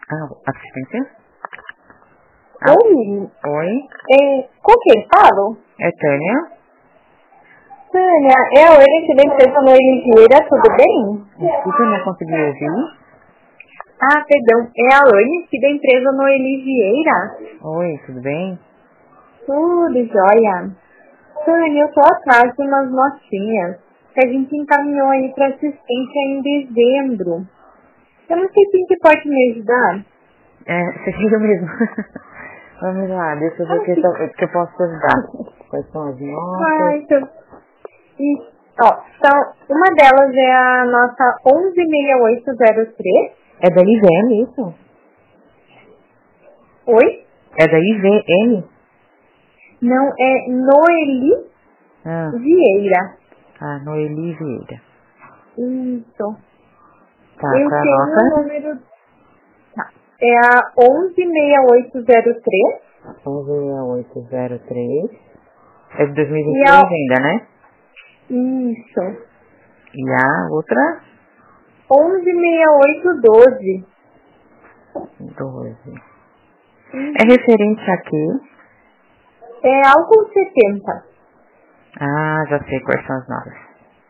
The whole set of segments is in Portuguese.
Assistência? Oi. Oi? Com quem falo? É Tânia? Tânia, é a Oi aqui da empresa Noeli Vieira, tudo bem? Desculpa, não consegui ouvir. Perdão, é a Oi aqui da empresa Noeli Vieira? Oi, tudo bem? Tudo jóia. Tânia, eu tô atrás de umas notinhas que a gente encaminhou aí para assistência em dezembro. Eu não sei quem que pode me ajudar. Você chega mesmo. Vamos lá, deixa eu ver o que eu posso te ajudar. Quais são as notas? Então, então, uma delas é a nossa 116803. É da IVM, isso? Oi? É da IVM? Não, é Noeli Vieira. Noeli Vieira. Isso. Tá, Eu qual é a tenho nota? o número... Tá. É a 116803. 116803. É de 2023 E a... ainda, né? Isso. E a outra? 116812. 12. É referente a quê? É álcool 70. Já sei quais são as notas.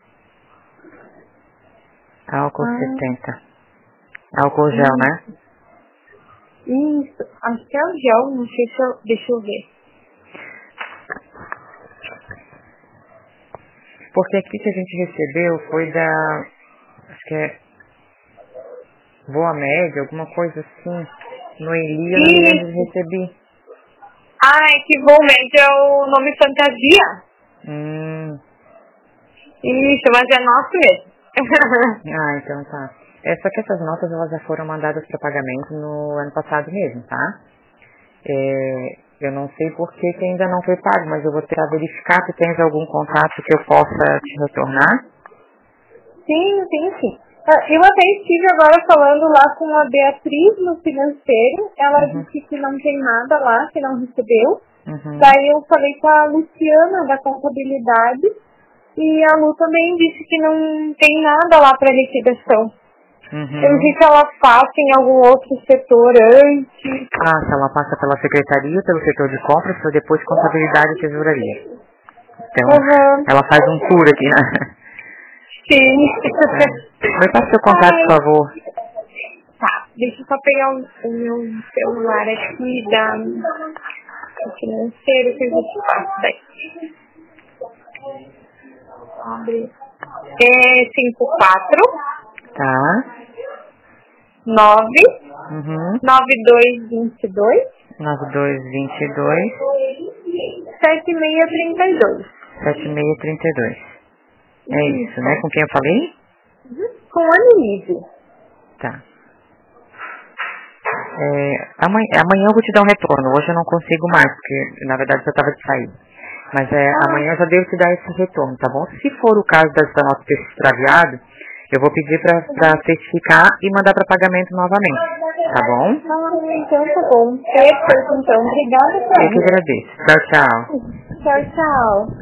Álcool 70. Álcool gel, né? Isso. Acho que é o gel, não sei se eu... Deixa eu ver. Porque aqui que a gente recebeu foi da... Acho que é... Boa Média, alguma coisa assim. Noeli, eu não me lembro de receber. É que Volmed é o nome fantasia. Isso, mas é nosso mesmo. Então tá. Só que essas notas elas já foram mandadas para pagamento no ano passado mesmo, tá? Eu não sei por que ainda não foi pago, mas eu vou tentar verificar se tens algum contato que eu possa te retornar. Sim. Eu até estive agora falando lá com a Beatriz no financeiro. Ela disse que não tem nada lá, que não recebeu. Daí eu falei com a Luciana da contabilidade e a Lu também disse que não tem nada lá para liquidação. Eu não sei se ela passa em algum outro setor antes. Se ela passa pela secretaria, pelo setor de compras, para depois contabilidade e tesouraria. Então, ela faz um tour aqui, né? Sim. Me passa seu contato, por favor. Tá, deixa eu só pegar o meu celular aqui do financeiro que eu te passo daí. Abre. É 54 Tá. 9 Uhum. 9222 9222 7632. 7632. É isso, né? Com quem eu falei? Com a Anelise. Tá. Amanhã eu vou te dar um retorno. Hoje eu não consigo mais, porque na verdade eu estava de saída. Mas amanhã eu já devo te dar esse retorno, tá bom? Se for o caso dessa nota ter se extraviado, eu vou pedir pra certificar e mandar para pagamento novamente, tá bom? Então tá bom. Perfeito, então. Obrigada, Eu que agradeço. Tchau, tchau. Tchau, tchau.